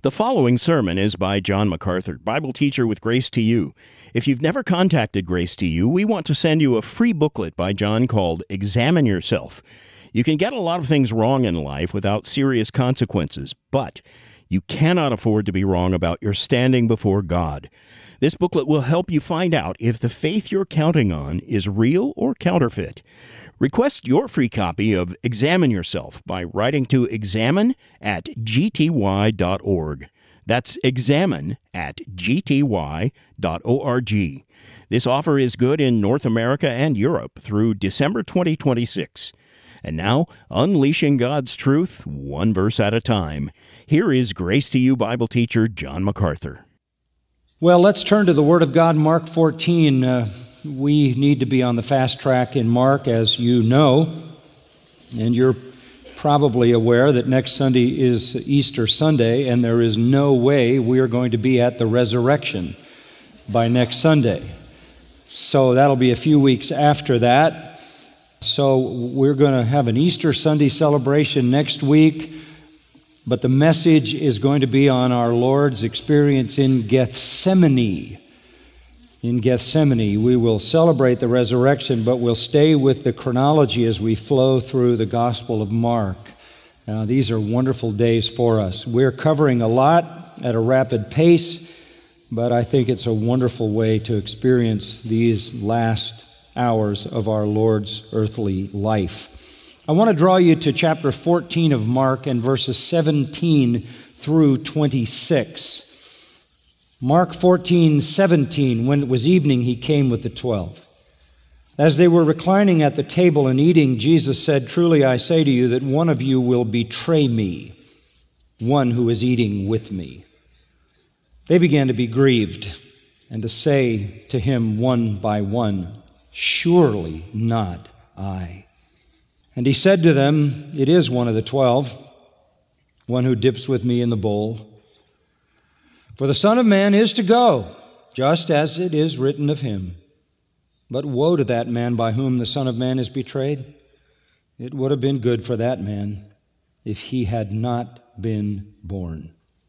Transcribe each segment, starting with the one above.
The following sermon is by John MacArthur, Bible teacher with Grace to You. If you've never contacted Grace to You, we want to send you a free booklet by John called Examine Yourself. You can get a lot of things wrong in life without serious consequences, but you cannot afford to be wrong about your standing before God. This booklet will help you find out if the faith you're counting on is real or counterfeit. Request your free copy of Examine Yourself by writing to examine@gty.org. That's examine@gty.org. This offer is good in North America and Europe through December 2026. And now, unleashing God's truth, one verse at a time. Here is Grace to You Bible teacher John MacArthur. Well, let's turn to the Word of God, Mark 14. We need to be on the fast track in Mark, as you know, and you're probably aware that next Sunday is Easter Sunday, and there is no way we are going to be at the resurrection by next Sunday. So that'll be a few weeks after that. So we're going to have an Easter Sunday celebration next week, but the message is going to be on our Lord's experience in Gethsemane. In Gethsemane, we will celebrate the resurrection, but we'll stay with the chronology as we flow through the Gospel of Mark. Now, these are wonderful days for us. We're covering a lot at a rapid pace, but I think it's a wonderful way to experience these last hours of our Lord's earthly life. I want to draw you to chapter 14 of Mark and verses 17 through 26. Mark 14:17, when it was evening, he came with the 12. As they were reclining at the table and eating, Jesus said, "Truly I say to you that one of you will betray me, one who is eating with me." They began to be grieved and to say to him one by one, "Surely not I." And he said to them, "It is one of the 12, one who dips with me in the bowl. For the Son of Man is to go, just as it is written of him. But woe to that man by whom the Son of Man is betrayed. It would have been good for that man if he had not been born."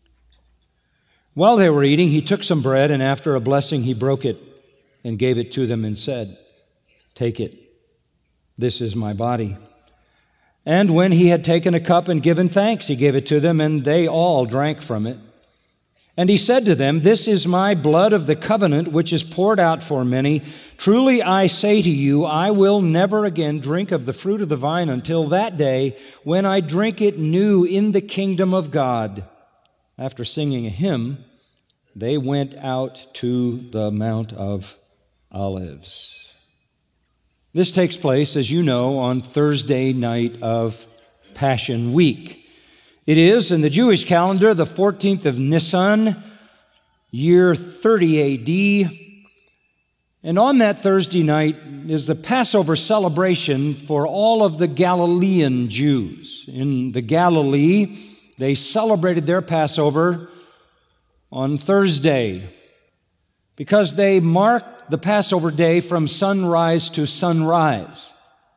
While they were eating, he took some bread, and after a blessing he broke it and gave it to them and said, "Take it, this is my body." And when he had taken a cup and given thanks, he gave it to them, and they all drank from it. And he said to them, "This is my blood of the covenant, which is poured out for many. Truly I say to you, I will never again drink of the fruit of the vine until that day when I drink it new in the kingdom of God." After singing a hymn, they went out to the Mount of Olives. This takes place, as you know, on Thursday night of Passion Week. It is, in the Jewish calendar, the 14th of Nisan, year 30 A.D., and on that Thursday night is the Passover celebration for all of the Galilean Jews. In the Galilee, they celebrated their Passover on Thursday because they marked the Passover day from sunrise to sunrise.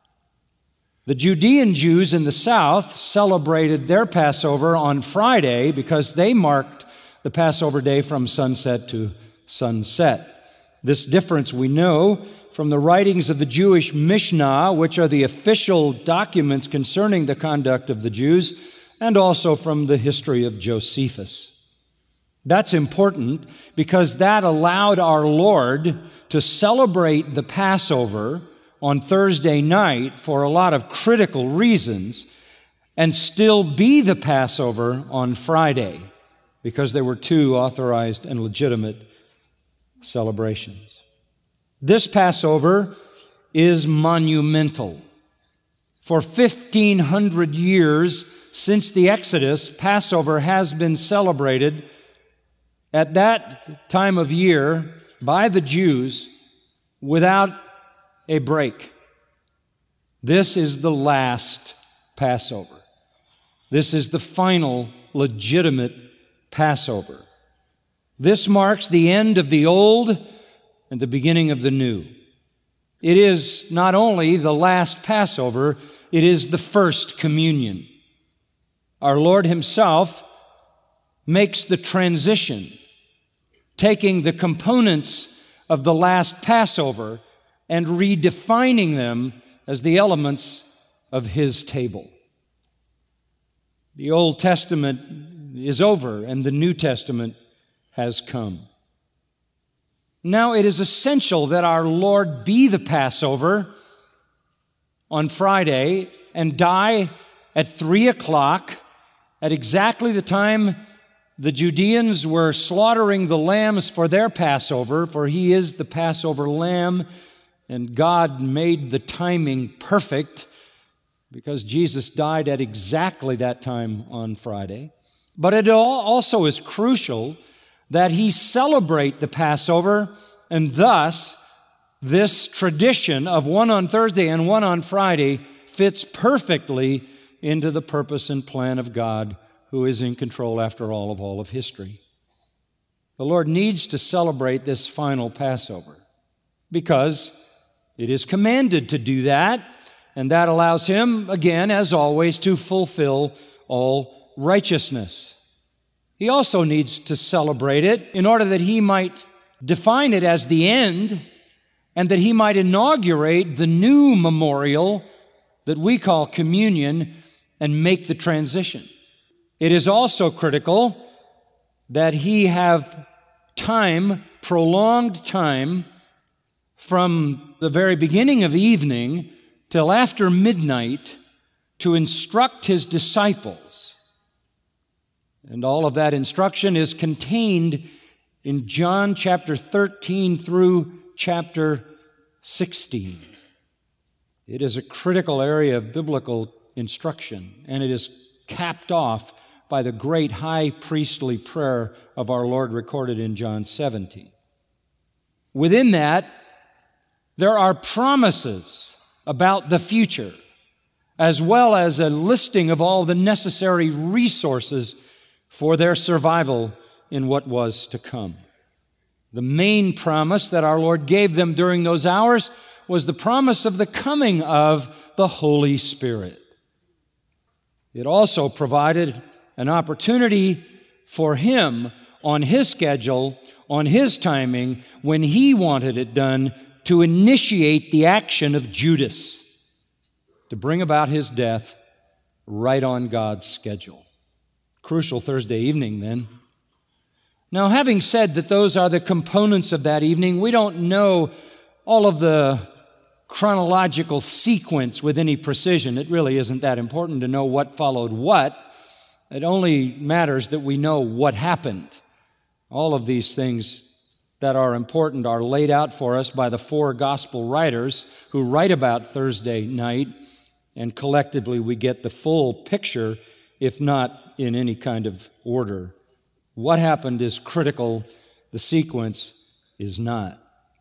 The Judean Jews in the south celebrated their Passover on Friday because they marked the Passover day from sunset to sunset. This difference we know from the writings of the Jewish Mishnah, which are the official documents concerning the conduct of the Jews, and also from the history of Josephus. That's important because that allowed our Lord to celebrate the Passover on Thursday night for a lot of critical reasons and still be the Passover on Friday because there were two authorized and legitimate celebrations. This Passover is monumental. For 1,500 years since the Exodus, Passover has been celebrated at that time of year by the Jews without a break. This is the last Passover. This is the final legitimate Passover. This marks the end of the old and the beginning of the new. It is not only the last Passover, it is the first communion. Our Lord himself makes the transition, taking the components of the last Passover and redefining them as the elements of his table. The Old Testament is over and the New Testament has come. Now it is essential that our Lord be the Passover on Friday and die at 3 o'clock at exactly the time the Judeans were slaughtering the lambs for their Passover, for he is the Passover lamb, and God made the timing perfect because Jesus died at exactly that time on Friday. But it also is crucial that he celebrate the Passover, and thus this tradition of one on Thursday and one on Friday fits perfectly into the purpose and plan of God, who is in control, after all of history. The Lord needs to celebrate this final Passover because it is commanded to do that, and that allows him, again, as always, to fulfill all righteousness. He also needs to celebrate it in order that he might define it as the end and that he might inaugurate the new memorial that we call communion and make the transition. It is also critical that he have time, prolonged time, from the very beginning of evening till after midnight to instruct his disciples. And all of that instruction is contained in John chapter 13 through chapter 16. It is a critical area of biblical instruction, and it is capped off by the great high priestly prayer of our Lord recorded in John 17. Within that, there are promises about the future, as well as a listing of all the necessary resources for their survival in what was to come. The main promise that our Lord gave them during those hours was the promise of the coming of the Holy Spirit. It also provided an opportunity for him on his schedule, on his timing, when he wanted it done, to initiate the action of Judas, to bring about his death right on God's schedule. Crucial Thursday evening, then. Now, having said that those are the components of that evening, we don't know all of the chronological sequence with any precision. It really isn't that important to know what followed what. It only matters that we know what happened. All of these things that are important are laid out for us by the 4 gospel writers who write about Thursday night, and collectively we get the full picture, if not in any kind of order. What happened is critical, the sequence is not.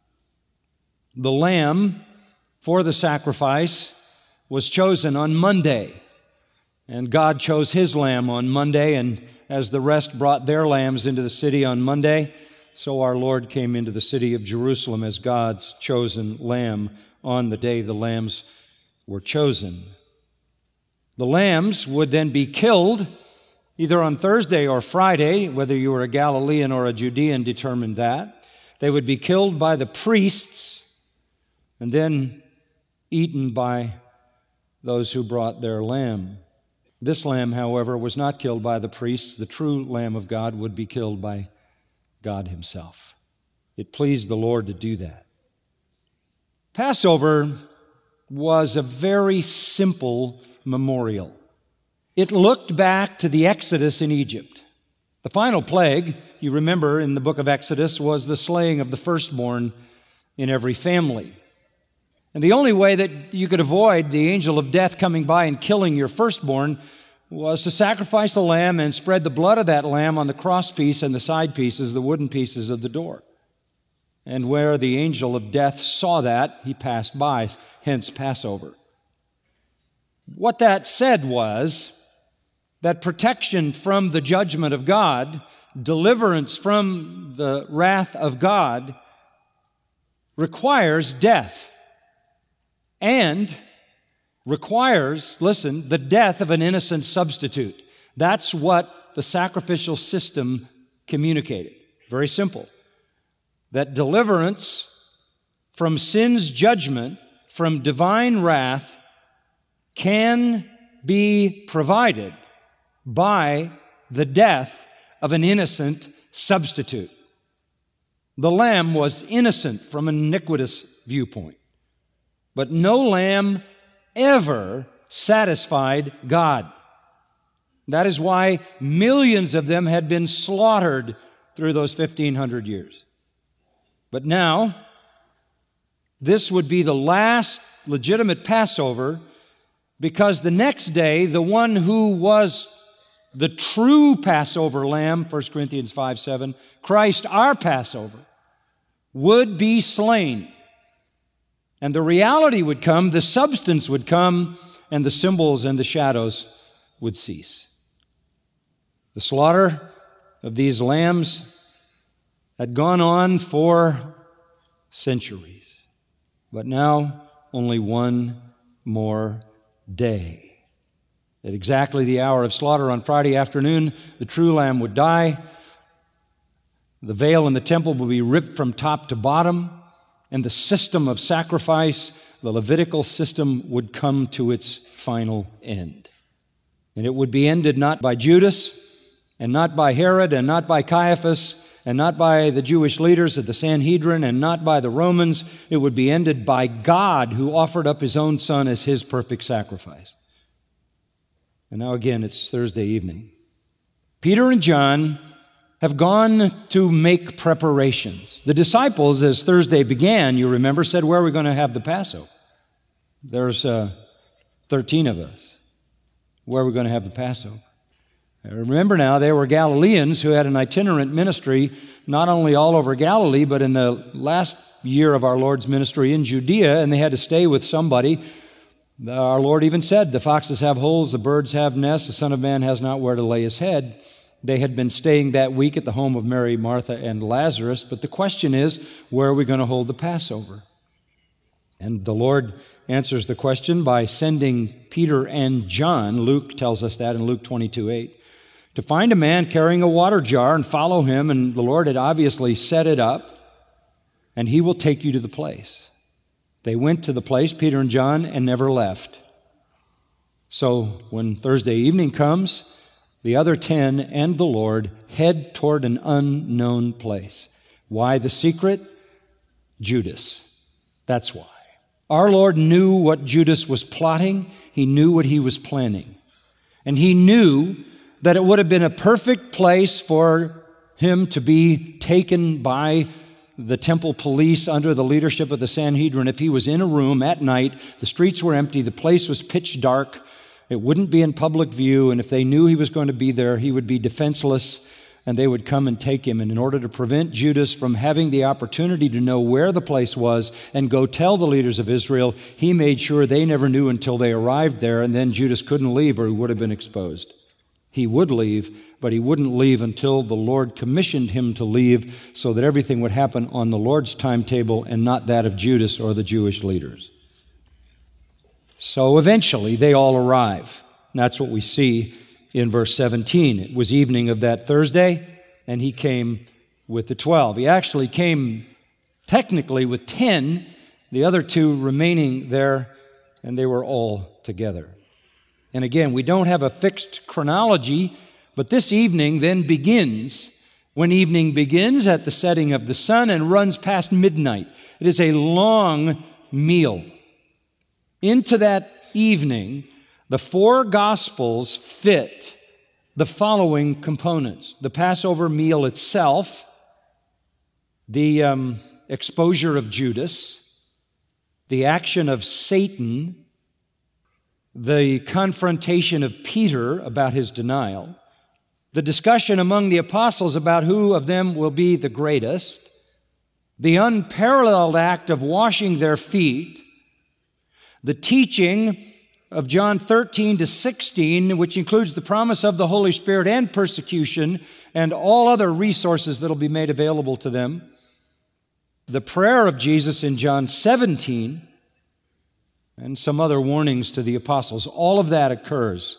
The lamb for the sacrifice was chosen on Monday, and God chose his lamb on Monday, and as the rest brought their lambs into the city on Monday, so our Lord came into the city of Jerusalem as God's chosen lamb on the day the lambs were chosen. The lambs would then be killed either on Thursday or Friday. Whether you were a Galilean or a Judean determined that. They would be killed by the priests and then eaten by those who brought their lamb. This lamb, however, was not killed by the priests. The true Lamb of God would be killed by God himself. It pleased the Lord to do that. Passover was a very simple memorial. It looked back to the Exodus in Egypt. The final plague, you remember in the book of Exodus, was the slaying of the firstborn in every family. And the only way that you could avoid the angel of death coming by and killing your firstborn was to sacrifice a lamb and spread the blood of that lamb on the crosspiece and the side pieces, the wooden pieces of the door. And where the angel of death saw that, he passed by, hence Passover. What that said was that protection from the judgment of God, deliverance from the wrath of God, requires death. And requires, listen, the death of an innocent substitute. That's what the sacrificial system communicated. Very simple. That deliverance from sin's judgment, from divine wrath, can be provided by the death of an innocent substitute. The lamb was innocent from an iniquitous viewpoint, but no lamb ever satisfied God. That is why millions of them had been slaughtered through those 1,500 years. But now, this would be the last legitimate Passover, because the next day, the one who was the true Passover lamb, 1 Corinthians 5:7, Christ our Passover, would be slain. And the reality would come, the substance would come, and the symbols and the shadows would cease. The slaughter of these lambs had gone on for centuries, but now only one more day. At exactly the hour of slaughter on Friday afternoon, the true lamb would die. The veil in the temple would be ripped from top to bottom, and the system of sacrifice, the Levitical system, would come to its final end. And it would be ended not by Judas, and not by Herod, and not by Caiaphas, and not by the Jewish leaders of the Sanhedrin, and not by the Romans. It would be ended by God, who offered up His own Son as His perfect sacrifice. And now again, it's Thursday evening. Peter and John have gone to make preparations. The disciples, as Thursday began, you remember, said, "Where are we going to have the Passover?" There's 13 of us. Where are we going to have the Passover? Remember now, they were Galileans who had an itinerant ministry, not only all over Galilee, but in the last year of our Lord's ministry in Judea, and they had to stay with somebody. Our Lord even said, "The foxes have holes, the birds have nests, the Son of Man has not where to lay His head." They had been staying that week at the home of Mary, Martha, and Lazarus, but the question is, where are we going to hold the Passover? And the Lord answers the question by sending Peter and John, Luke tells us that in Luke 22:8, to find a man carrying a water jar and follow him, and the Lord had obviously set it up, and he will take you to the place. They went to the place, Peter and John, and never left. So when Thursday evening comes, the other 10 and the Lord head toward an unknown place. Why the secret? Judas. That's why. Our Lord knew what Judas was plotting. He knew what he was planning. And he knew that it would have been a perfect place for him to be taken by the temple police under the leadership of the Sanhedrin. If he was in a room at night, the streets were empty, the place was pitch dark, it wouldn't be in public view, and if they knew he was going to be there, he would be defenseless, and they would come and take him. And in order to prevent Judas from having the opportunity to know where the place was and go tell the leaders of Israel, he made sure they never knew until they arrived there, and then Judas couldn't leave or he would have been exposed. He would leave, but he wouldn't leave until the Lord commissioned him to leave, so that everything would happen on the Lord's timetable and not that of Judas or the Jewish leaders. So eventually they all arrive. And that's what we see in verse 17. It was evening of that Thursday, and he came with the 12. He actually came technically with 10, the other 2 remaining there, and they were all together. And again, we don't have a fixed chronology, but this evening then begins, when evening begins at the setting of the sun and runs past midnight. It is a long meal. Into that evening, the 4 Gospels fit the following components: the Passover meal itself, the exposure of Judas, the action of Satan, the confrontation of Peter about his denial, the discussion among the apostles about who of them will be the greatest, the unparalleled act of washing their feet, the teaching of John 13 to 16, which includes the promise of the Holy Spirit and persecution and all other resources that will be made available to them, the prayer of Jesus in John 17, and some other warnings to the apostles. All of that occurs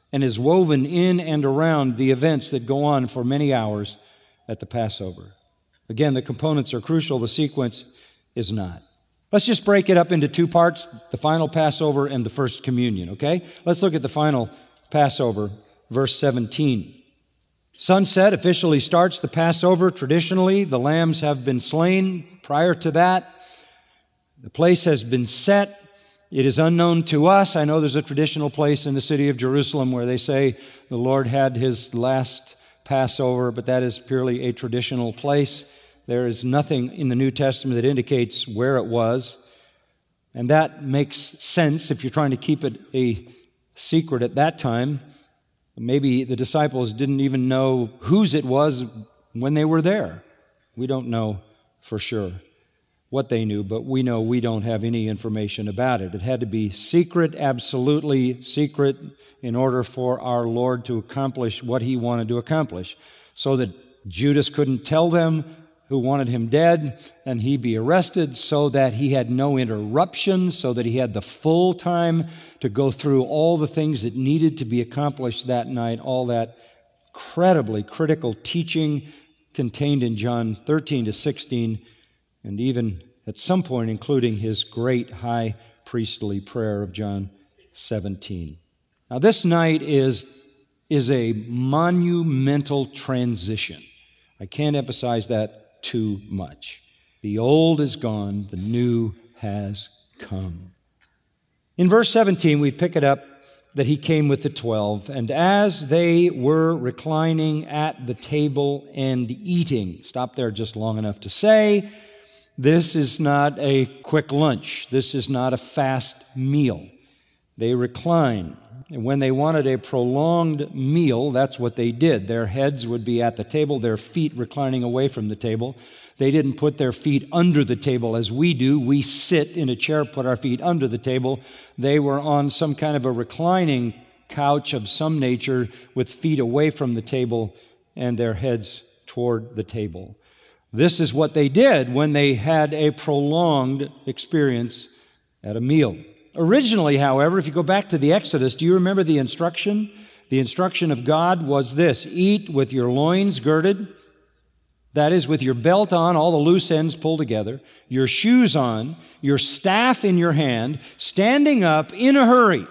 and is woven in and around the events that go on for many hours at the Passover. Again, the components are crucial, the sequence is not. Let's just break it up into two parts, the final Passover and the first communion, okay? Let's look at the final Passover, verse 17. Sunset officially starts the Passover. Traditionally, the lambs have been slain. Prior to that, the place has been set. It is unknown to us. I know there's a traditional place in the city of Jerusalem where they say the Lord had his last Passover, but that is purely a traditional place. There is nothing in the New Testament that indicates where it was, and that makes sense if you're trying to keep it a secret at that time. Maybe the disciples didn't even know whose it was when they were there. We don't know for sure what they knew, but we know we don't have any information about it. It had to be secret, absolutely secret, in order for our Lord to accomplish what he wanted to accomplish, so that Judas couldn't tell them who wanted him dead, and he be arrested, so that he had no interruption, so that he had the full time to go through all the things that needed to be accomplished that night, all that incredibly critical teaching contained in John 13 to 16, and even at some point including his great high priestly prayer of John 17. Now this night is a monumental transition. I can't emphasize that too much. The old is gone, the new has come. In verse 17, we pick it up that he came with the 12, and as they were reclining at the table and eating, stop there just long enough to say, this is not a quick lunch. This is not a fast meal. They recline. And when they wanted a prolonged meal, that's what they did. Their heads would be at the table, their feet reclining away from the table. They didn't put their feet under the table as we do. We sit in a chair, put our feet under the table. They were on some kind of a reclining couch of some nature with feet away from the table and their heads toward the table. This is what they did when they had a prolonged experience at a meal. Originally, however, if you go back to the Exodus, do you remember the instruction? The instruction of God was this: eat with your loins girded, that is, with your belt on, all the loose ends pulled together, your shoes on, your staff in your hand, standing up in a hurry.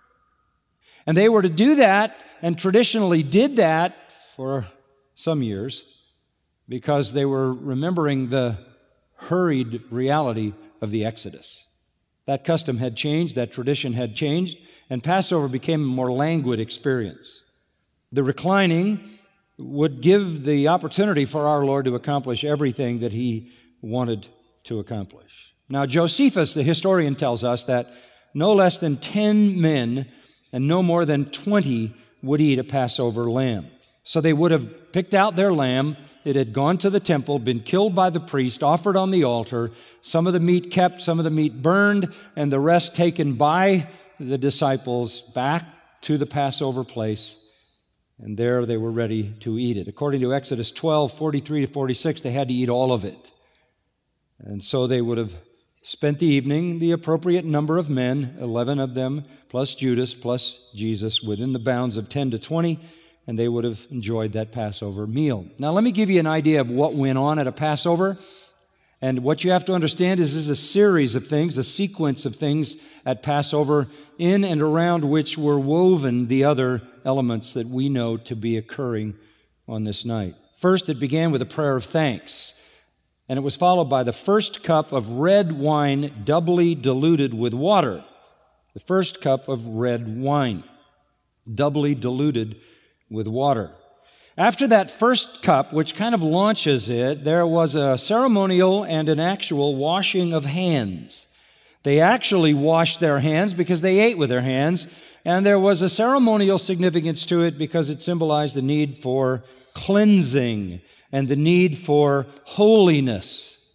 And they were to do that, and traditionally did that for some years, because they were remembering the hurried reality of the Exodus. That custom had changed, that tradition had changed, and Passover became a more languid experience. The reclining would give the opportunity for our Lord to accomplish everything that he wanted to accomplish. Now, Josephus, the historian, tells us that no less than 10 men and no more than 20 would eat a Passover lamb. So they would have picked out their lamb. It had gone to the temple, been killed by the priest, offered on the altar, some of the meat kept, some of the meat burned, and the rest taken by the disciples back to the Passover place. And there they were ready to eat it. According to Exodus 12, 43 to 46, they had to eat all of it. And so they would have spent the evening, the appropriate number of men, 11 of them, plus Judas, plus Jesus, within the bounds of 10 to 20, and they would have enjoyed that Passover meal. Now, let me give you an idea of what went on at a Passover. And what you have to understand is this is a series of things, a sequence of things at Passover in and around which were woven the other elements that we know to be occurring on this night. First, it began with a prayer of thanks, and it was followed by the first cup of red wine doubly diluted with water. The first cup of red wine, doubly diluted with water. After that first cup, which kind of launches it, there was a ceremonial and an actual washing of hands. They actually washed their hands because they ate with their hands, and there was a ceremonial significance to it because it symbolized the need for cleansing and the need for holiness.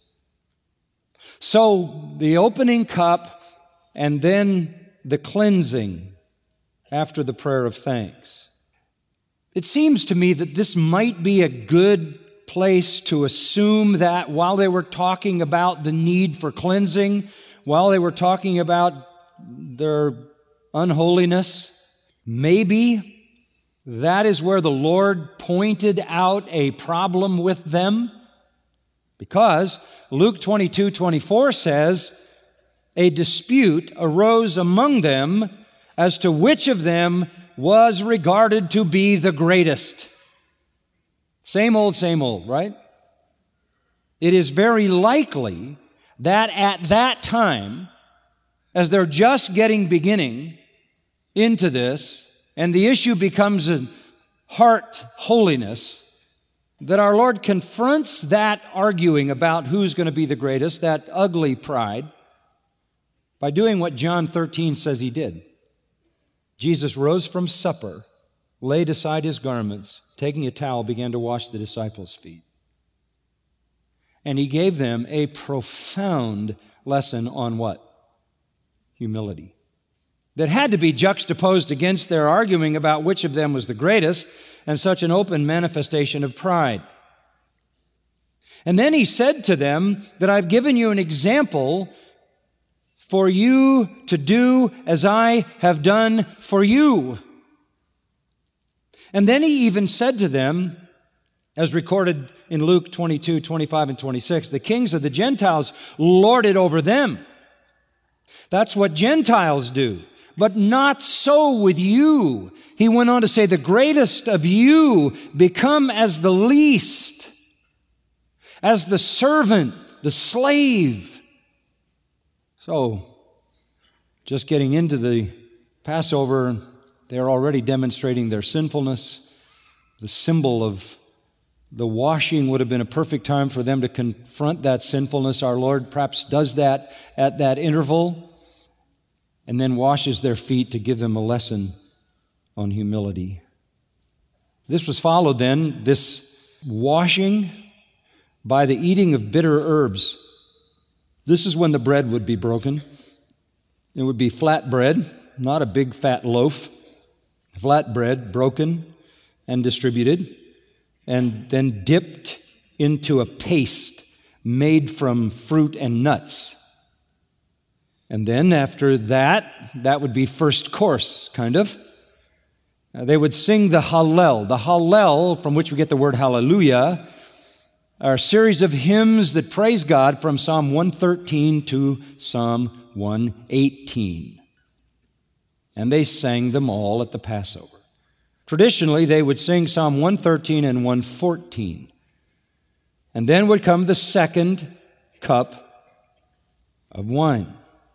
So the opening cup and then the cleansing after the prayer of thanks. It seems to me that this might be a good place to assume that while they were talking about the need for cleansing, while they were talking about their unholiness, Maybe that is where the Lord pointed out a problem with them, because Luke 22:24 says, a dispute arose among them as to which of them was regarded to be the greatest. Same old, right? It is very likely that at that time, as they're just beginning into this, and the issue becomes a heart holiness, that our Lord confronts that arguing about who's going to be the greatest, that ugly pride, by doing what John 13 says he did. Jesus rose from supper, laid aside his garments, taking a towel, began to wash the disciples' feet. And he gave them a profound lesson on what? Humility. That had to be juxtaposed against their arguing about which of them was the greatest, and such an open manifestation of pride. And then he said to them that I've given you an example for you to do as I have done for you. And then he even said to them, as recorded in Luke 22:25 and 26, the kings of the Gentiles lord it over them. That's what Gentiles do, but not so with you. He went on to say, the greatest of you become as the least, as the servant, the slave. So, just getting into the Passover, they're already demonstrating their sinfulness. The symbol of the washing would have been a perfect time for them to confront that sinfulness. Our Lord perhaps does that at that interval, and then washes their feet to give them a lesson on humility. This was followed then, this washing, by the eating of bitter herbs. This is when the bread would be broken. It would be flat bread, not a big fat loaf. Flat bread broken and distributed, and then dipped into a paste made from fruit and nuts. And then after that, that would be first course, kind of. They would sing the Hallel. The Hallel, from which we get the word hallelujah, are a series of hymns that praise God from Psalm 113 to Psalm 118. And they sang them all at the Passover. Traditionally, they would sing Psalm 113 and 114. And then would come the second cup of wine.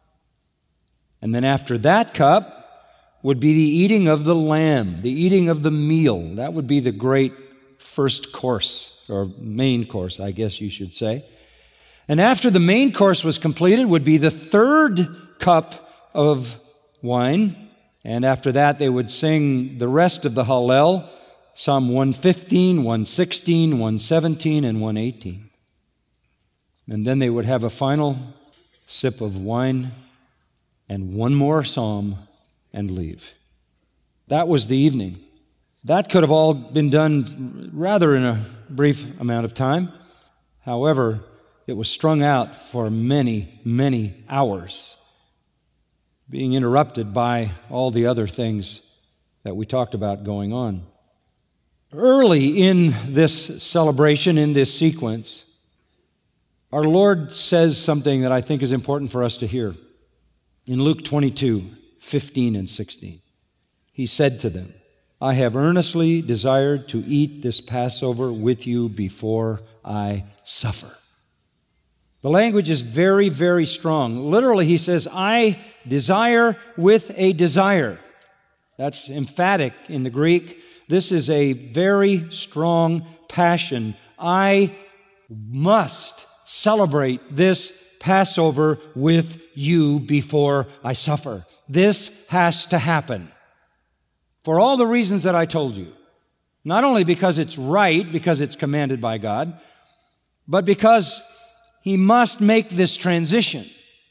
And then after that cup would be the eating of the lamb, the eating of the meal. That would be the great first course, or main course, I guess you should say. And after the main course was completed would be the third cup of wine. And after that, they would sing the rest of the Hallel, Psalm 115, 116, 117, and 118. And then they would have a final sip of wine and one more psalm and leave. That was the evening. That could have all been done rather in a brief amount of time. However, it was strung out for many, many hours, being interrupted by all the other things that we talked about going on. Early in this celebration, in this sequence, our Lord says something that I think is important for us to hear. In Luke 22, 15 and 16, he said to them, I have earnestly desired to eat this Passover with you before I suffer. The language is very, very strong. Literally, he says, I desire with a desire. That's emphatic in the Greek. This is a very strong passion. I must celebrate this Passover with you before I suffer. This has to happen. For all the reasons that I told you. Not only because it's right, because it's commanded by God, but because he must make this transition.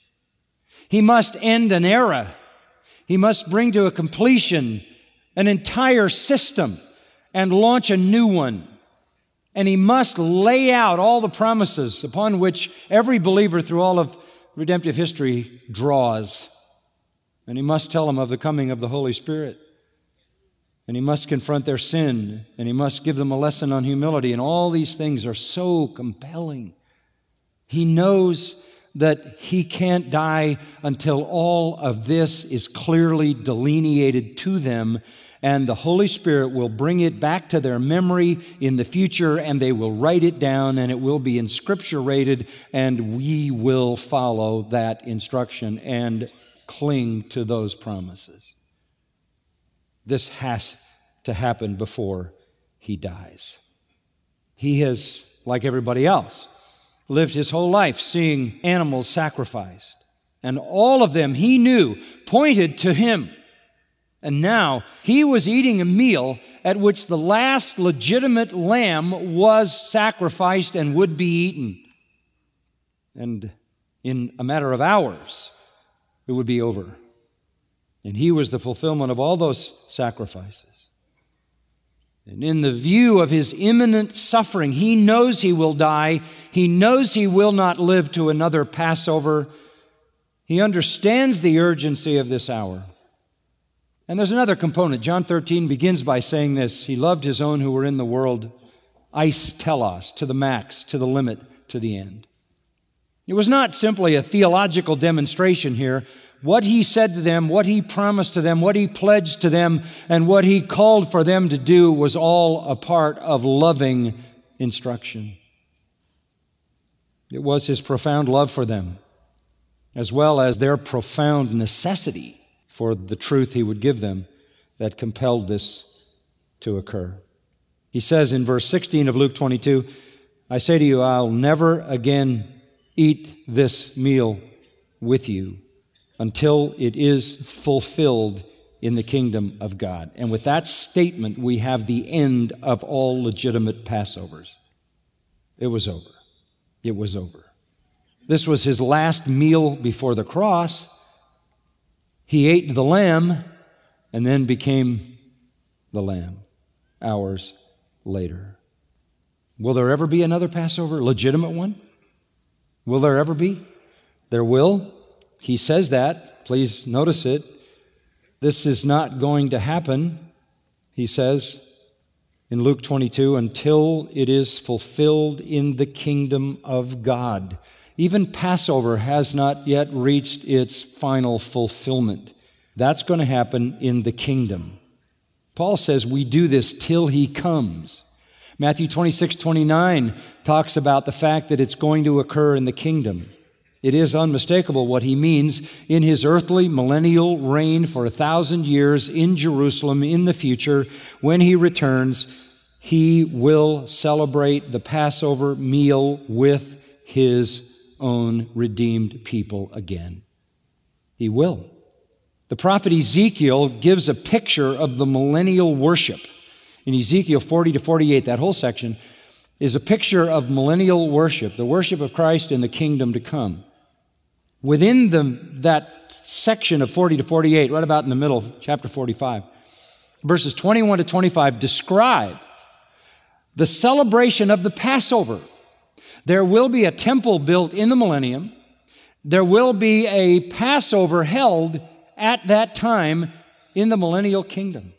He must end an era. He must bring to a completion an entire system and launch a new one. And he must lay out all the promises upon which every believer through all of redemptive history draws. And he must tell them of the coming of the Holy Spirit. and he must confront their sin, and he must give them a lesson on humility, and all these things are so compelling. He knows that he can't die until all of this is clearly delineated to them, and the Holy Spirit will bring it back to their memory in the future, and they will write it down, and it will be inscripturated, and we will follow that instruction and cling to those promises. This has to happen before he dies. He has, like everybody else, lived his whole life seeing animals sacrificed. And all of them, he knew, pointed to him. And now he was eating a meal at which the last legitimate lamb was sacrificed and would be eaten. And in a matter of hours, it would be over. And he was the fulfillment of all those sacrifices. And in the view of his imminent suffering, he knows he will die. He knows he will not live to another Passover. He understands the urgency of this hour. And there's another component. John 13 begins by saying this: he loved his own who were in the world, eis telos, to the max, to the limit, to the end. It was not simply a theological demonstration here. What he said to them, what he promised to them, what he pledged to them, and what he called for them to do was all a part of loving instruction. It was his profound love for them, as well as their profound necessity for the truth he would give them, that compelled this to occur. He says in verse 16 of Luke 22, I say to you, I'll never again eat this meal with you until it is fulfilled in the kingdom of God. And with that statement, we have the end of all legitimate Passovers. It was over. It was over. This was his last meal before the cross. He ate the lamb and then became the lamb hours later. Will there ever be another Passover, legitimate one? Will there ever be? There will. He says that. Please notice it. This is not going to happen, he says in Luke 22, until it is fulfilled in the kingdom of God. Even Passover has not yet reached its final fulfillment. That's going to happen in the kingdom. Paul says we do this till he comes. Matthew 26:29 talks about the fact that it's going to occur in the kingdom. It is unmistakable what he means in his earthly millennial reign for 1,000 years in Jerusalem in the future. When he returns, he will celebrate the Passover meal with his own redeemed people again. He will. The prophet Ezekiel gives a picture of the millennial worship. In Ezekiel 40 to 48, that whole section is a picture of millennial worship, the worship of Christ in the kingdom to come. Within that section of 40 to 48, right about in the middle of chapter 45, verses 21 to 25 describe the celebration of the Passover. There will be a temple built in the millennium. There will be a Passover held at that time in the millennial kingdom.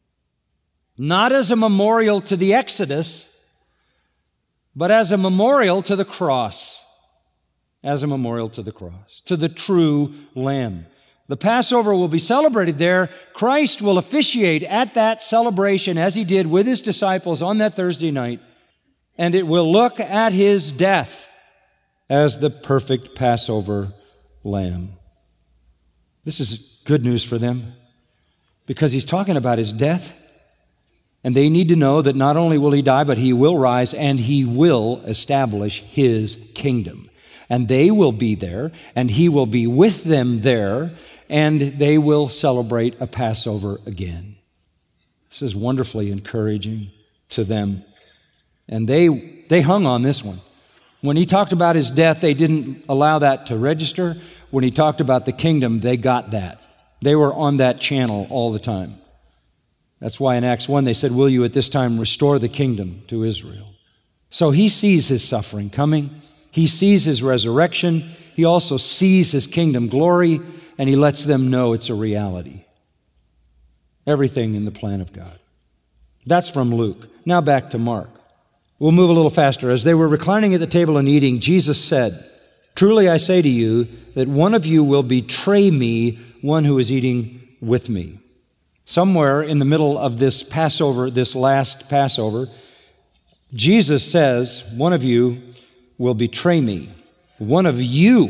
Not as a memorial to the Exodus, but as a memorial to the cross. As a memorial to the cross, to the true Lamb. The Passover will be celebrated there. Christ will officiate at that celebration as he did with his disciples on that Thursday night, and it will look at his death as the perfect Passover Lamb. This is good news for them because he's talking about his death, and they need to know that not only will he die, but he will rise and he will establish his kingdom. And they will be there, and he will be with them there, and they will celebrate a Passover again. This is wonderfully encouraging to them. And they hung on this one. When he talked about his death, they didn't allow that to register. When he talked about the kingdom, they got that. They were on that channel all the time. That's why in Acts 1 they said, will you at this time restore the kingdom to Israel? So he sees his suffering coming. He sees his resurrection. He also sees his kingdom glory, and he lets them know it's a reality. everything in the plan of God. That's from Luke. Now back to Mark. We'll move a little faster. As they were reclining at the table and eating, Jesus said, "Truly I say to you that one of you will betray me, one who is eating with me." Somewhere in the middle of this Passover, this last Passover, Jesus says, "One of you will betray me." One of you.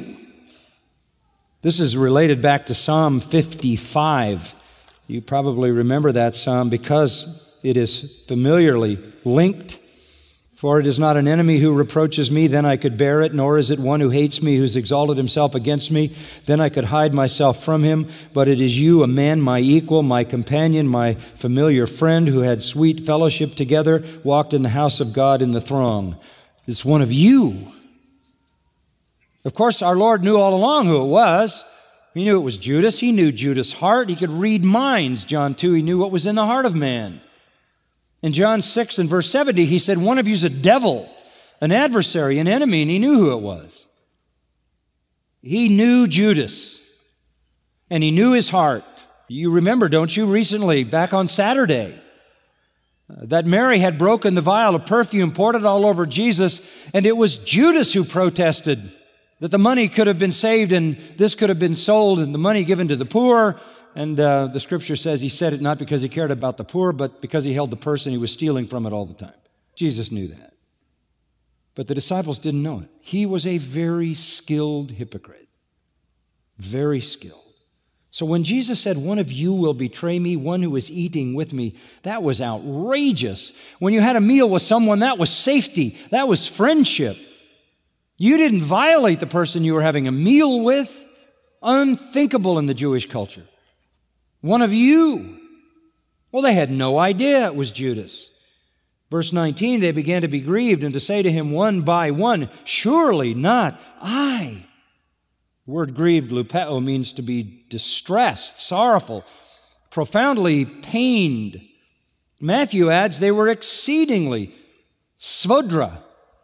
This is related back to Psalm 55. You probably remember that psalm because it is familiarly linked. "For it is not an enemy who reproaches me, then I could bear it, nor is it one who hates me, who's exalted himself against me, then I could hide myself from him. But it is you, a man, my equal, my companion, my familiar friend, who had sweet fellowship together, walked in the house of God in the throng." It's one of you. Of course, our Lord knew all along who it was. He knew it was Judas. He knew Judas' heart. He could read minds. John 2, he knew what was in the heart of man. In John 6 and verse 70, he said, "One of you's a devil, an adversary, an enemy," and he knew who it was. He knew Judas, and he knew his heart. You remember, don't you, recently, back on Saturday, that Mary had broken the vial of perfume, poured it all over Jesus, and it was Judas who protested that the money could have been saved and this could have been sold and the money given to the poor. And the scripture says he said it not because he cared about the poor, but because he held the purse and he was stealing from it all the time. Jesus knew that. But the disciples didn't know it. He was a very skilled hypocrite. Very skilled. So when Jesus said, "One of you will betray me, one who is eating with me," that was outrageous. When you had a meal with someone, that was safety. That was friendship. You didn't violate the person you were having a meal with. Unthinkable in the Jewish culture. One of you. Well, they had no idea it was Judas. Verse 19, they began to be grieved and to say to him one by one, "Surely not I." The word grieved, lupeo, means to be distressed, sorrowful, profoundly pained. Matthew adds they were exceedingly, svodra,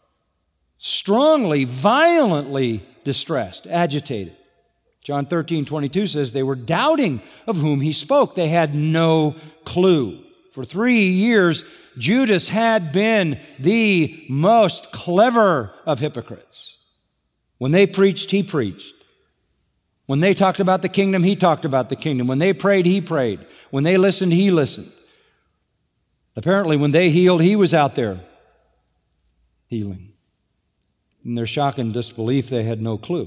strongly, violently distressed, agitated. John 13:22 says they were doubting of whom he spoke. They had no clue. For 3 years, Judas had been the most clever of hypocrites. When they preached, he preached. When they talked about the kingdom, he talked about the kingdom. When they prayed, he prayed. When they listened, he listened. Apparently, when they healed, he was out there healing. In their shock and disbelief, they had no clue.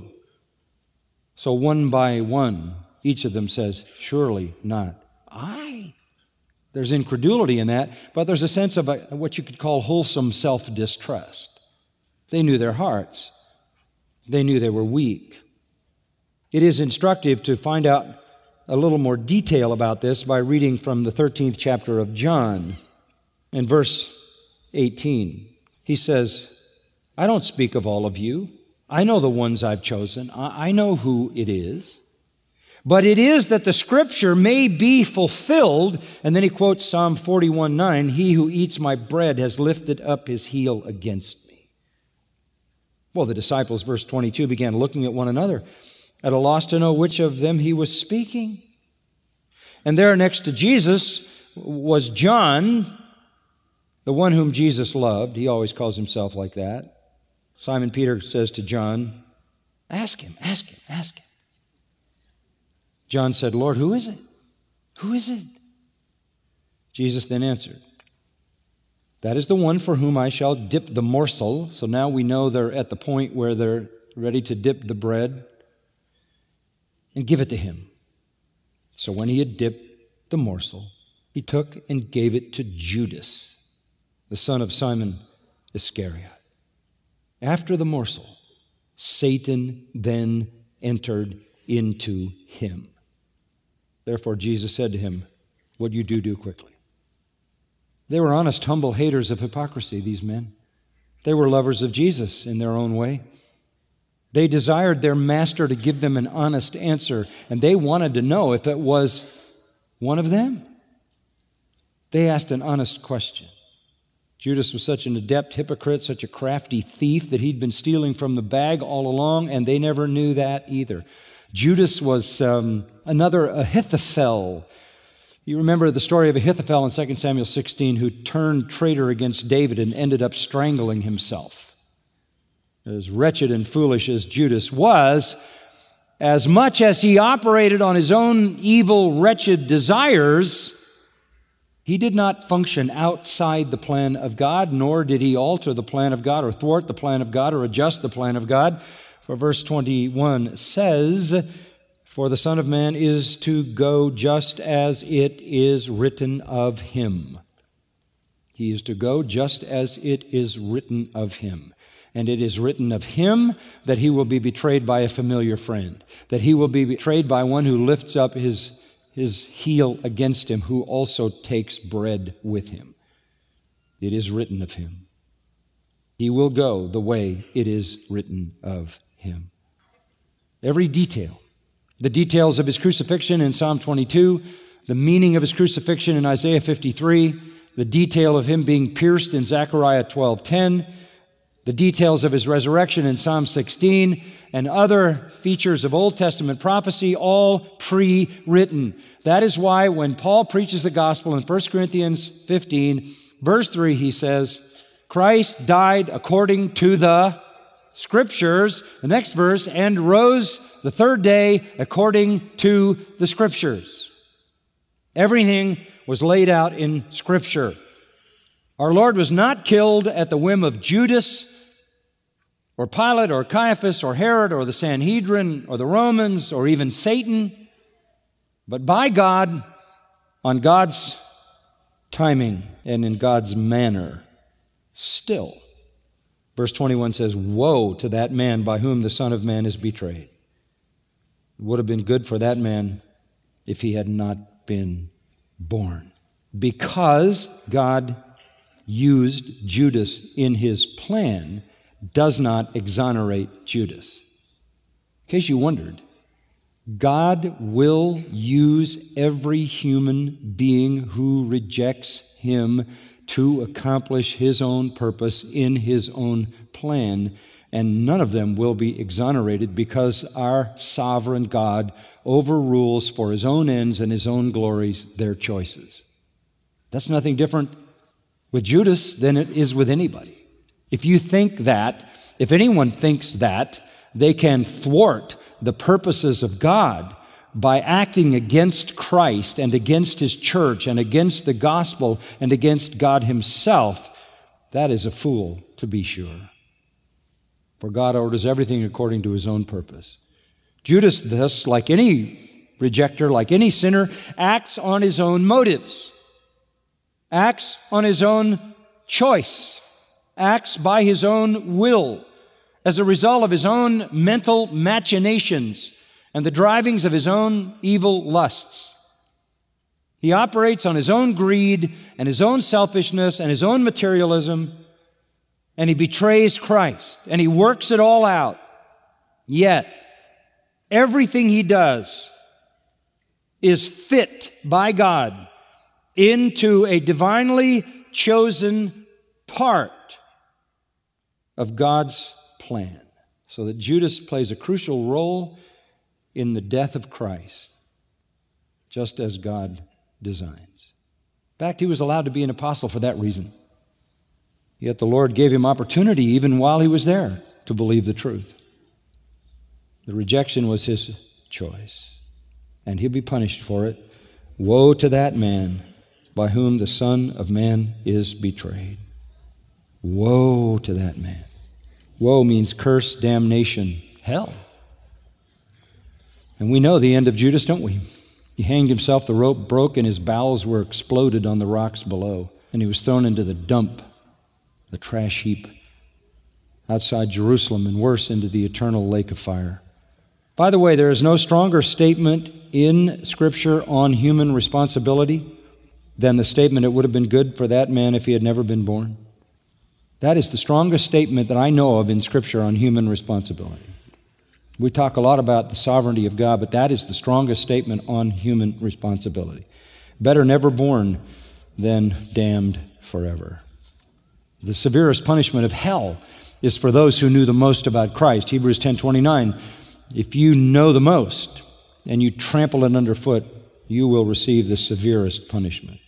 So one by one, each of them says, "Surely not I." There's incredulity in that, but there's a sense of what you could call wholesome self-distrust. They knew their hearts. They knew they were weak. It is instructive to find out a little more detail about this by reading from the 13th chapter of John. In verse 18, he says, "I don't speak of all of you. I know the ones I've chosen. I know who it is. But it is that the scripture may be fulfilled." And then he quotes Psalm 41:9, "He who eats my bread has lifted up his heel against me." Well, the disciples, verse 22, began looking at one another, at a loss to know which of them he was speaking. And there next to Jesus was John, the one whom Jesus loved. He always calls himself like that. Simon Peter says to John, "Ask him, ask him, ask him." John said, "Lord, who is it? Who is it?" Jesus then answered, "That is the one for whom I shall dip the morsel." So now we know they're at the point where they're ready to dip the bread and give it to him. So when he had dipped the morsel, he took and gave it to Judas, the son of Simon Iscariot. After the morsel, Satan then entered into him. Therefore, Jesus said to him, "What you do, do quickly." They were honest, humble haters of hypocrisy, these men. They were lovers of Jesus in their own way. They desired their master to give them an honest answer, and they wanted to know if it was one of them. They asked an honest question. Judas was such an adept hypocrite, such a crafty thief, that he'd been stealing from the bag all along, and they never knew that either. Judas was another Ahithophel You remember the story of Ahithophel in 2 Samuel 16, who turned traitor against David and ended up strangling himself. As wretched and foolish as Judas was, as much as he operated on his own evil, wretched desires, he did not function outside the plan of God, nor did he alter the plan of God or thwart the plan of God or adjust the plan of God. For verse 21 says, "For the Son of Man is to go just as it is written of him." He is to go just as it is written of him. And it is written of him that he will be betrayed by a familiar friend, that he will be betrayed by one who lifts up his heel against him, who also takes bread with him. It is written of him. He will go the way it is written of him. Every detail, the details of his crucifixion in Psalm 22, the meaning of his crucifixion in Isaiah 53, the detail of him being pierced in Zechariah 12:10, the details of his resurrection in Psalm 16, and other features of Old Testament prophecy, all pre-written. That is why when Paul preaches the gospel in 1 Corinthians 15, verse 3, he says, Christ died according to the Scriptures. The next verse, and rose the third day according to the Scriptures. Everything was laid out in Scripture. Our Lord was not killed at the whim of Judas or Pilate or Caiaphas or Herod or the Sanhedrin or the Romans or even Satan, but by God, on God's timing and in God's manner. Still, verse 21 says, "Woe to that man by whom the Son of Man is betrayed." It would have been good for that man if he had not been born. Because God used Judas in his plan does not exonerate Judas. In case you wondered, God will use every human being who rejects him to accomplish his own purpose in his own plan, and none of them will be exonerated because our sovereign God overrules for his own ends and his own glories their choices. That's nothing different with Judas than it is with anybody. If you think that, if anyone thinks that, they can thwart the purposes of God by acting against Christ and against his church and against the gospel and against God himself, that is a fool, to be sure. For God orders everything according to his own purpose. Judas, thus, like any rejecter, like any sinner, acts on his own motives, acts on his own choice, acts by his own will, as a result of his own mental machinations and the drivings of his own evil lusts. He operates on his own greed and his own selfishness and his own materialism, and he betrays Christ, and he works it all out. Yet, everything he does is fit by God into a divinely chosen part of God's plan, so that Judas plays a crucial role in the death of Christ, just as God designs. In fact, he was allowed to be an apostle for that reason. Yet the Lord gave him opportunity, even while he was there, to believe the truth. The rejection was his choice, and he'll be punished for it. Woe to that man by whom the Son of Man is betrayed. Woe to that man. Woe means curse, damnation, hell. And we know the end of Judas, don't we? He hanged himself, the rope broke, and his bowels were exploded on the rocks below. And he was thrown into the dump, the trash heap, outside Jerusalem, and worse, into the eternal lake of fire. By the way, there is no stronger statement in Scripture on human responsibility than the statement, it would have been good for that man if he had never been born. That is the strongest statement that I know of in Scripture on human responsibility. We talk a lot about the sovereignty of God, but that is the strongest statement on human responsibility. Better never born than damned forever. The severest punishment of hell is for those who knew the most about Christ. Hebrews 10:29, if you know the most and you trample it underfoot, you will receive the severest punishment.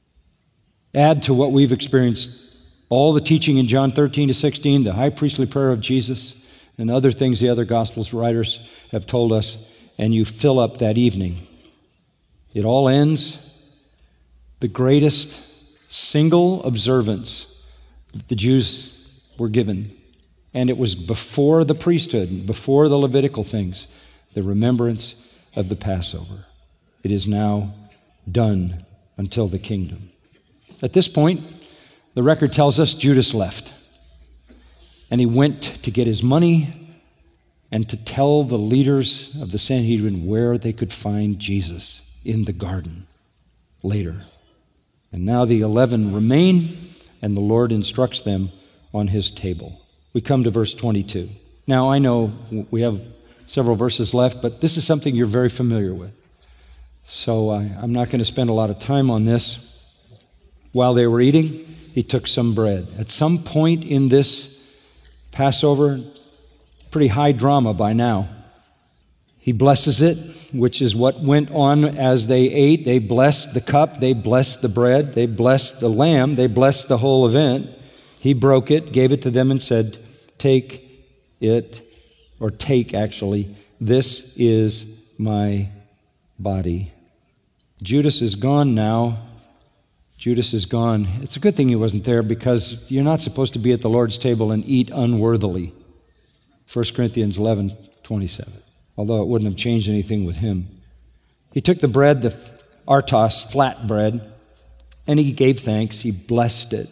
Add to what we've experienced all the teaching in John 13 to 16, the high priestly prayer of Jesus, and other things the other Gospels writers have told us, and you fill up that evening. It all ends, the greatest single observance that the Jews were given, and it was before the priesthood, before the Levitical things, the remembrance of the Passover. It is now done until the kingdom. At this point, the record tells us Judas left, and he went to get his money and to tell the leaders of the Sanhedrin where they could find Jesus in the garden later. And now the 11 remain, and the Lord instructs them on his table. We come to verse 22. Now, I know we have several verses left, but this is something you're very familiar with. So I'm not going to spend a lot of time on this. While they were eating, he took some bread. At some point in this Passover, pretty high drama by now, he blesses it, which is what went on as they ate. They blessed the cup, they blessed the bread, they blessed the lamb, they blessed the whole event. He broke it, gave it to them, and said, take it, or take actually, this is my body. Judas is gone now. Judas is gone. It's a good thing he wasn't there, because you're not supposed to be at the Lord's table and eat unworthily. 1 Corinthians 11:27. Although it wouldn't have changed anything with him. He took the bread, the artos, flat bread, and he gave thanks. He blessed it.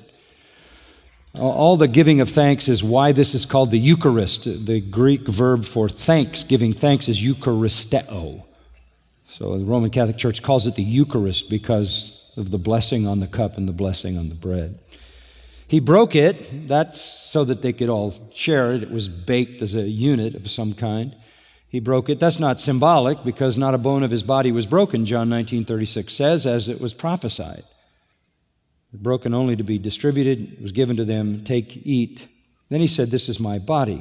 All the giving of thanks is why this is called the Eucharist. The Greek verb for thanks, giving thanks, is Eucharisteo. So the Roman Catholic Church calls it the Eucharist because of the blessing on the cup and the blessing on the bread. He broke it. That's so that they could all share it. It was baked as a unit of some kind. He broke it. That's not symbolic, because not a bone of his body was broken, John 19:36 says, as it was prophesied. Broken only to be distributed. It was given to them. Take, eat. Then he said, this is my body.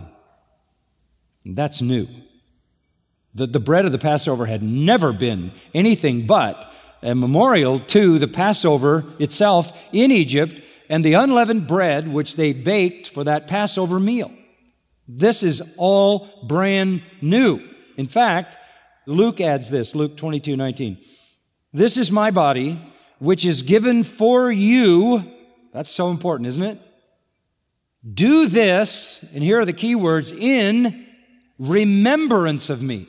And that's new. The bread of the Passover had never been anything but a memorial to the Passover itself in Egypt and the unleavened bread which they baked for that Passover meal. This is all brand new. In fact, Luke adds this, Luke 22:19. This is my body, which is given for you. That's so important, isn't it? Do this, and here are the key words, in remembrance of me.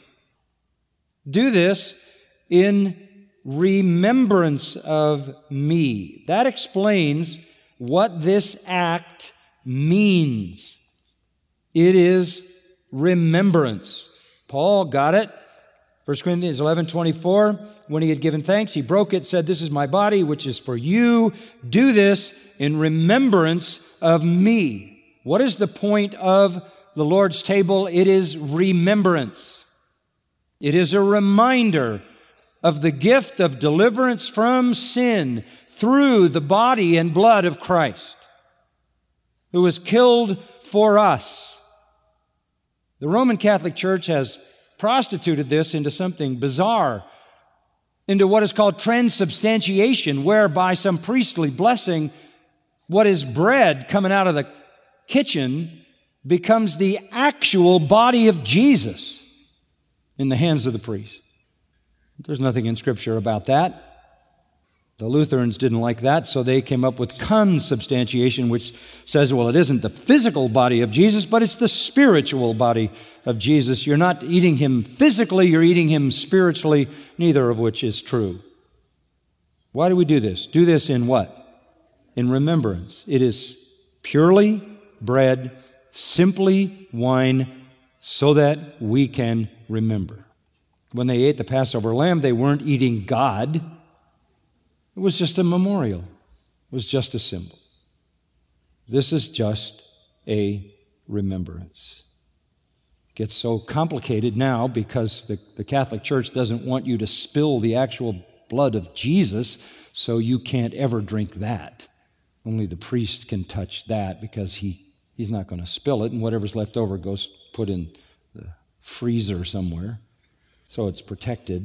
Do this in remembrance of me. That explains what this act means. It is remembrance. Paul got it. 1 Corinthians 11:24, when he had given thanks, he broke it, said, this is my body, which is for you. Do this in remembrance of me. What is the point of the Lord's table? It is remembrance. It is a reminder of the gift of deliverance from sin through the body and blood of Christ, who was killed for us. The Roman Catholic Church has prostituted this into something bizarre, into what is called transubstantiation, whereby some priestly blessing, what is bread coming out of the kitchen becomes the actual body of Jesus in the hands of the priest. There's nothing in Scripture about that. The Lutherans didn't like that, so they came up with consubstantiation, which says, well, it isn't the physical body of Jesus, but it's the spiritual body of Jesus. You're not eating him physically, you're eating him spiritually, neither of which is true. Why do we do this? Do this in what? In remembrance. It is purely bread, simply wine, so that we can remember. When they ate the Passover lamb, they weren't eating God. It was just a memorial. It was just a symbol. This is just a remembrance. It gets so complicated now because the Catholic Church doesn't want you to spill the actual blood of Jesus, so you can't ever drink that. Only the priest can touch that because he's not going to spill it, and whatever's left over goes put in the freezer somewhere, so it's protected.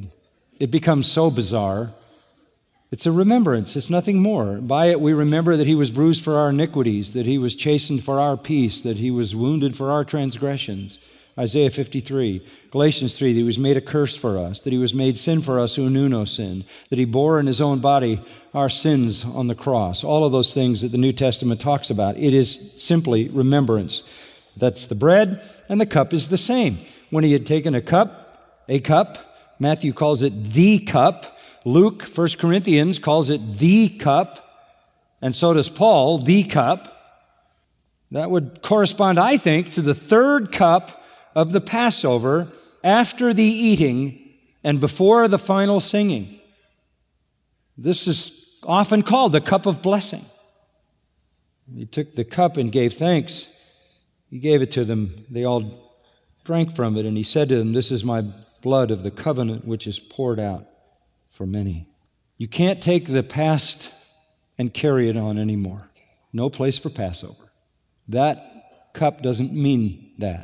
It becomes so bizarre. It's a remembrance. It's nothing more. By it we remember that he was bruised for our iniquities, that he was chastened for our peace, that he was wounded for our transgressions. Isaiah 53, Galatians 3, that he was made a curse for us, that he was made sin for us who knew no sin, that he bore in his own body our sins on the cross. All of those things that the New Testament talks about. It is simply remembrance. That's the bread, and the cup is the same. When he had taken a cup, Matthew calls it the cup. Luke, 1 Corinthians, calls it the cup, and so does Paul, the cup. That would correspond, I think, to the third cup of the Passover after the eating and before the final singing. This is often called the cup of blessing. He took the cup and gave thanks. He gave it to them. They all drank from it, and he said to them, "This is my blood of the covenant, which is poured out for many." You can't take the past and carry it on anymore. No place for Passover. That cup doesn't mean that.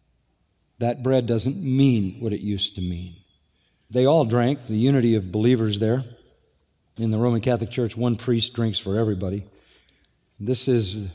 That bread doesn't mean what it used to mean. They all drank, the unity of believers there. In the Roman Catholic Church, one priest drinks for everybody. This is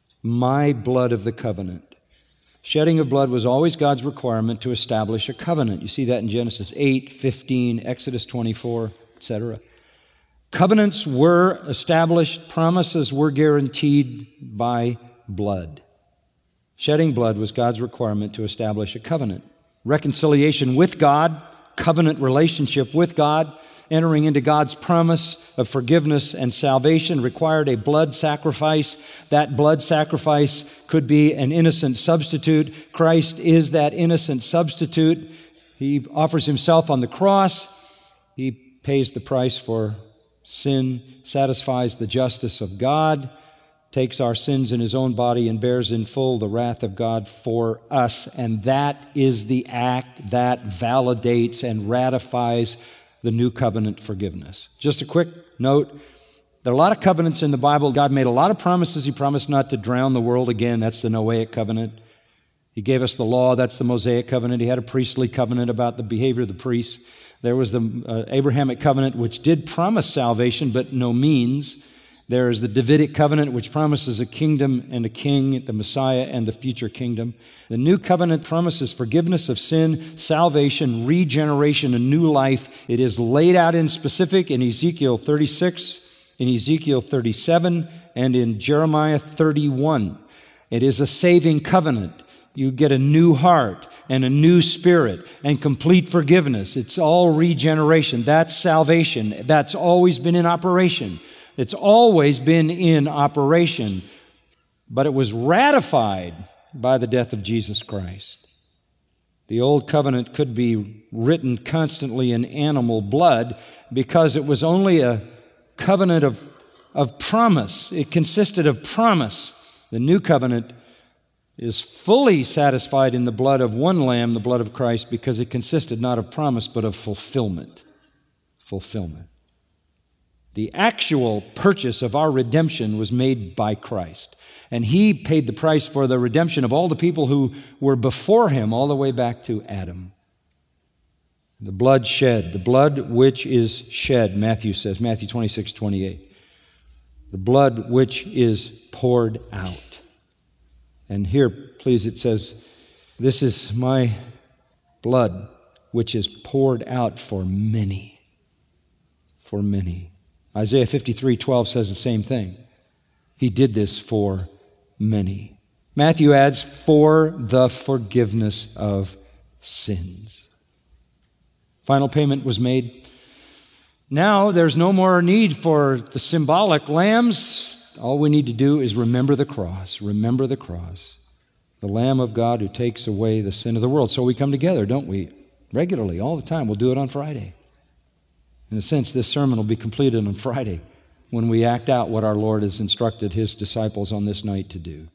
my blood of the covenant. Shedding of blood was always God's requirement to establish a covenant. You see that in Genesis 8, 15, Exodus 24, etc. Covenants were established, promises were guaranteed by blood. Shedding blood was God's requirement to establish a covenant. Reconciliation with God, covenant relationship with God, entering into God's promise of forgiveness and salvation required a blood sacrifice. That blood sacrifice could be an innocent substitute. Christ is that innocent substitute. He offers himself on the cross. He pays the price for sin, satisfies the justice of God, takes our sins in his own body and bears in full the wrath of God for us. And that is the act that validates and ratifies the new covenant forgiveness. Just a quick note. There are a lot of covenants in the Bible. God made a lot of promises. He promised not to drown the world again. That's the Noahic covenant. He gave us the law. That's the Mosaic covenant. He had a priestly covenant about the behavior of the priests. There was the Abrahamic covenant, which did promise salvation, but no means. There is the Davidic covenant, which promises a kingdom and a king, the Messiah and the future kingdom. The new covenant promises forgiveness of sin, salvation, regeneration, a new life. It is laid out in specific in Ezekiel 36, in Ezekiel 37, and in Jeremiah 31. It is a saving covenant. You get a new heart and a new spirit and complete forgiveness. It's all regeneration. That's salvation. That's always been in operation. It's always been in operation, but it was ratified by the death of Jesus Christ. The old covenant could be written constantly in animal blood because it was only a covenant of promise. It consisted of promise. The new covenant is fully satisfied in the blood of one lamb, the blood of Christ, because it consisted not of promise but of fulfillment. Fulfillment. The actual purchase of our redemption was made by Christ. And he paid the price for the redemption of all the people who were before him, all the way back to Adam. The blood shed, the blood which is shed, Matthew says, Matthew 26, 28. The blood which is poured out. And here, please, it says, "This is my blood which is poured out for many." For many. Isaiah 53:12 says the same thing. He did this for many. Matthew adds, "for the forgiveness of sins." Final payment was made. Now there's no more need for the symbolic lambs. All we need to do is remember the cross. Remember the cross. The Lamb of God who takes away the sin of the world. So we come together, don't we? Regularly, all the time. We'll do it on Friday. In a sense, this sermon will be completed on Friday when we act out what our Lord has instructed his disciples on this night to do.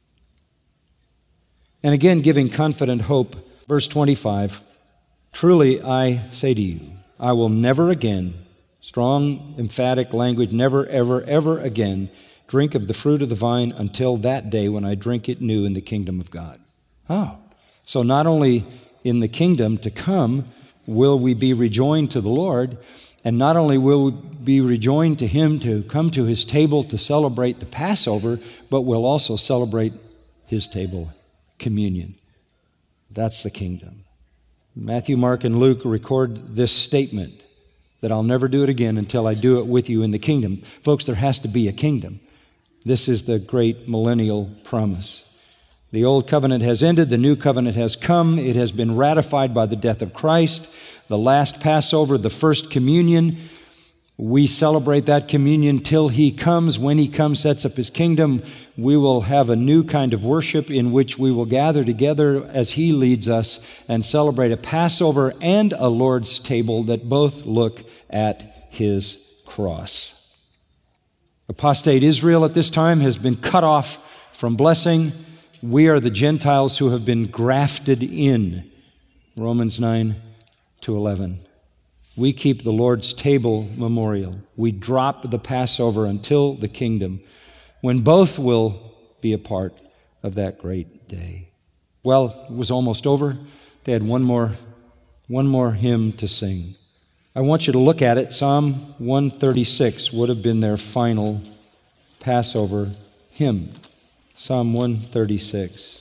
And again, giving confident hope, verse 25, "Truly I say to you, I will never again," strong, emphatic language, never, ever, ever again, "drink of the fruit of the vine until that day when I drink it new in the kingdom of God." Oh, so not only in the kingdom to come, will we be rejoined to the Lord, and not only will we be rejoined to Him to come to His table to celebrate the Passover, but we'll also celebrate His table, communion. That's the kingdom. Matthew, Mark, and Luke record this statement that I'll never do it again until I do it with you in the kingdom. Folks, there has to be a kingdom. This is the great millennial promise. The old covenant has ended. The new covenant has come. It has been ratified by the death of Christ. The last Passover, the first communion. We celebrate that communion till He comes. When He comes, sets up His kingdom, we will have a new kind of worship in which we will gather together as He leads us and celebrate a Passover and a Lord's table that both look at His cross. Apostate Israel at this time has been cut off from blessing. We are the Gentiles who have been grafted in. Romans 9-11. We keep the Lord's table memorial. We drop the Passover until the kingdom, when both will be a part of that great day. Well, it was almost over. They had one more hymn to sing. I want you to look at it. Psalm 136 would have been their final Passover hymn. Psalm 136.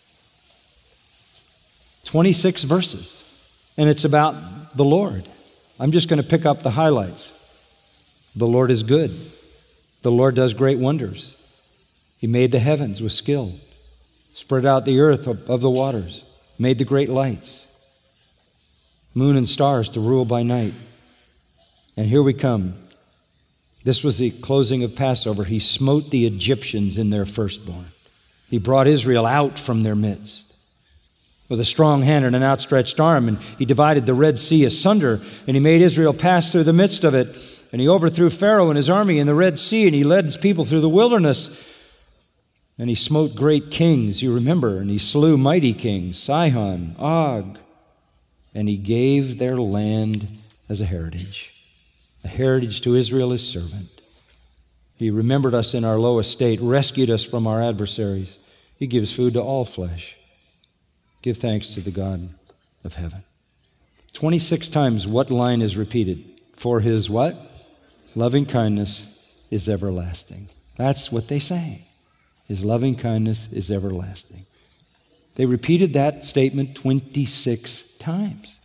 26 verses. And it's about the Lord. I'm just going to pick up the highlights. The Lord is good. The Lord does great wonders. He made the heavens with skill, spread out the earth of the waters, made the great lights, moon and stars to rule by night. And here we come. This was the closing of Passover. He smote the Egyptians in their firstborn. He brought Israel out from their midst with a strong hand and an outstretched arm, and He divided the Red Sea asunder, and He made Israel pass through the midst of it, and He overthrew Pharaoh and his army in the Red Sea, and He led His people through the wilderness, and He smote great kings, you remember, and He slew mighty kings, Sihon, Og, and He gave their land as a heritage to Israel, His servant. He remembered us in our low estate, rescued us from our adversaries. He gives food to all flesh. Give thanks to the God of heaven. 26 times what line is repeated? For His what? Loving kindness is everlasting. That's what they sang. His loving kindness is everlasting. They repeated that statement 26 times.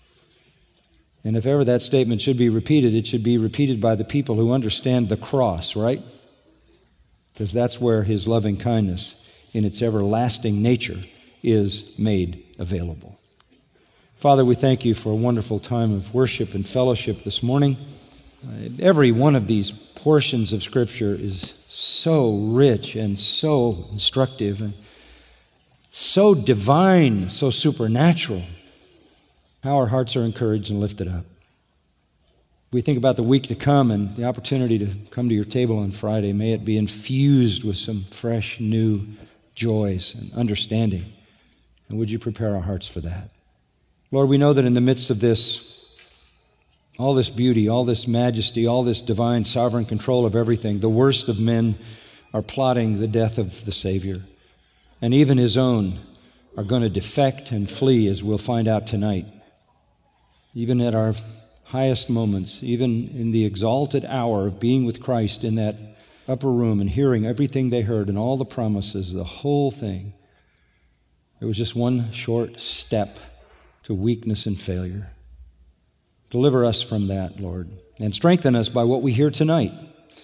And if ever that statement should be repeated, it should be repeated by the people who understand the cross, right? Because that's where His loving kindness in its everlasting nature is made available. Father, we thank You for a wonderful time of worship and fellowship this morning. Every one of these portions of Scripture is so rich and so instructive and so divine, so supernatural. How our hearts are encouraged and lifted up. We think about the week to come and the opportunity to come to Your table on Friday. May it be infused with some fresh, new joys and understanding. And would You prepare our hearts for that? Lord, we know that in the midst of this, all this beauty, all this majesty, all this divine sovereign control of everything, the worst of men are plotting the death of the Savior. And even His own are going to defect and flee, as we'll find out tonight. Even at our highest moments, even in the exalted hour of being with Christ in that upper room and hearing everything they heard and all the promises, the whole thing, there was just one short step to weakness and failure. Deliver us from that, Lord, and strengthen us by what we hear tonight.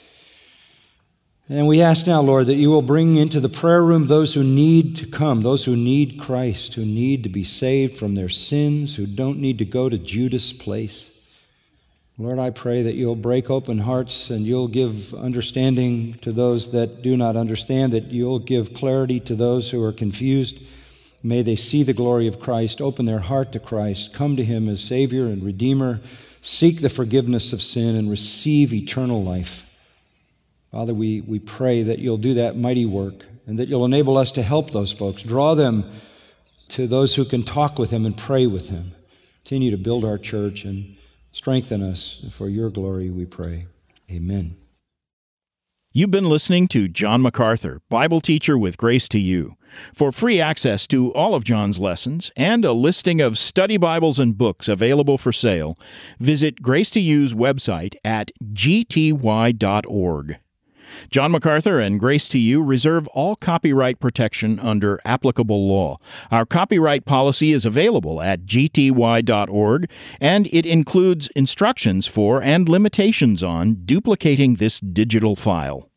And we ask now, Lord, that You will bring into the prayer room those who need to come, those who need Christ, who need to be saved from their sins, who don't need to go to Judas' place. Lord, I pray that You'll break open hearts and You'll give understanding to those that do not understand, that You'll give clarity to those who are confused. May they see the glory of Christ, open their heart to Christ, come to Him as Savior and Redeemer, seek the forgiveness of sin, and receive eternal life. Father, we pray that You'll do that mighty work and that You'll enable us to help those folks, draw them to those who can talk with Him and pray with Him. Continue to build our church and strengthen us for Your glory, we pray. Amen. You've been listening to John MacArthur, Bible teacher with Grace to You. For free access to all of John's lessons and a listing of study Bibles and books available for sale, visit Grace to You's website at gty.org. John MacArthur and Grace to You reserve all copyright protection under applicable law. Our copyright policy is available at gty.org, and it includes instructions for and limitations on duplicating this digital file.